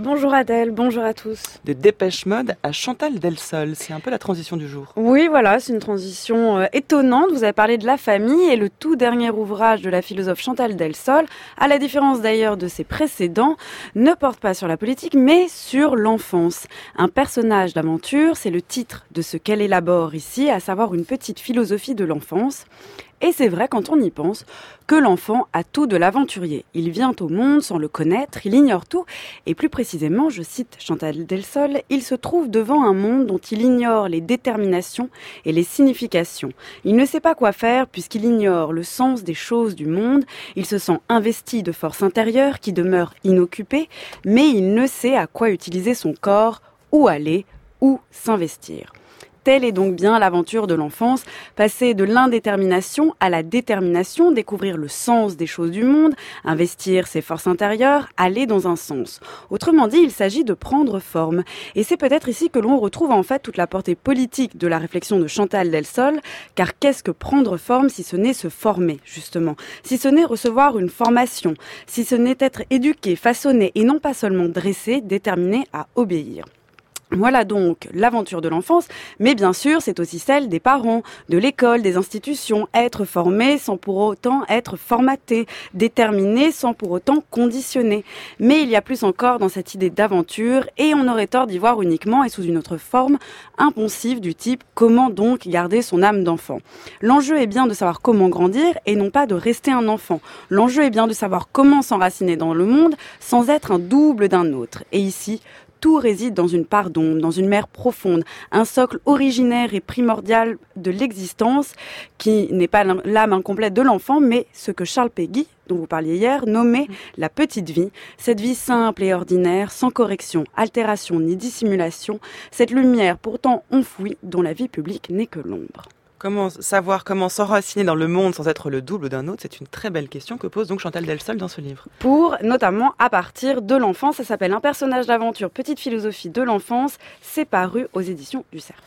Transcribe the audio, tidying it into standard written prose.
Bonjour Adèle, bonjour à tous. De Dépêche Mode à Chantal Delsol, c'est un peu la transition du jour. Oui, voilà, c'est une transition étonnante. Vous avez parlé de la famille et le tout dernier ouvrage de la philosophe Chantal Delsol, à la différence d'ailleurs de ses précédents, ne porte pas sur la politique mais sur l'enfance. Un personnage d'aventure, c'est le titre de ce qu'elle élabore ici, à savoir une petite philosophie de l'enfance. Et c'est vrai quand on y pense que l'enfant a tout de l'aventurier. Il vient au monde sans le connaître, il ignore tout. Et plus précisément, je cite Chantal Delsol, il se trouve devant un monde dont il ignore les déterminations et les significations. Il ne sait pas quoi faire puisqu'il ignore le sens des choses du monde. Il se sent investi de forces intérieures qui demeurent inoccupées, mais il ne sait à quoi utiliser son corps, où aller, où s'investir. Telle est donc bien l'aventure de l'enfance, passer de l'indétermination à la détermination, découvrir le sens des choses du monde, investir ses forces intérieures, aller dans un sens. Autrement dit, il s'agit de prendre forme. Et c'est peut-être ici que l'on retrouve en fait toute la portée politique de la réflexion de Chantal Delsol, car qu'est-ce que prendre forme si ce n'est se former, justement, si ce n'est recevoir une formation, si ce n'est être éduqué, façonné et non pas seulement dressé, déterminé à obéir. Voilà donc l'aventure de l'enfance, mais bien sûr, c'est aussi celle des parents, de l'école, des institutions, être formé sans pour autant être formaté, déterminé sans pour autant conditionné. Mais il y a plus encore dans cette idée d'aventure, et on aurait tort d'y voir uniquement et sous une autre forme impulsive du type « comment donc garder son âme d'enfant ?» L'enjeu est bien de savoir comment grandir et non pas de rester un enfant. L'enjeu est bien de savoir comment s'enraciner dans le monde sans être un double d'un autre. Et ici, tout réside dans une part d'ombre, dans une mer profonde, un socle originaire et primordial de l'existence qui n'est pas l'âme incomplète de l'enfant, mais ce que Charles Péguy, dont vous parliez hier, nommait la petite vie, cette vie simple et ordinaire, sans correction, altération ni dissimulation, cette lumière pourtant enfouie dont la vie publique n'est que l'ombre. Comment savoir comment s'enraciner dans le monde sans être le double d'un autre, c'est une très belle question que pose donc Chantal Delsol dans ce livre. Pour, notamment, à partir de l'enfance, ça s'appelle Un personnage d'aventure, petite philosophie de l'enfance, c'est paru aux éditions du Cerf.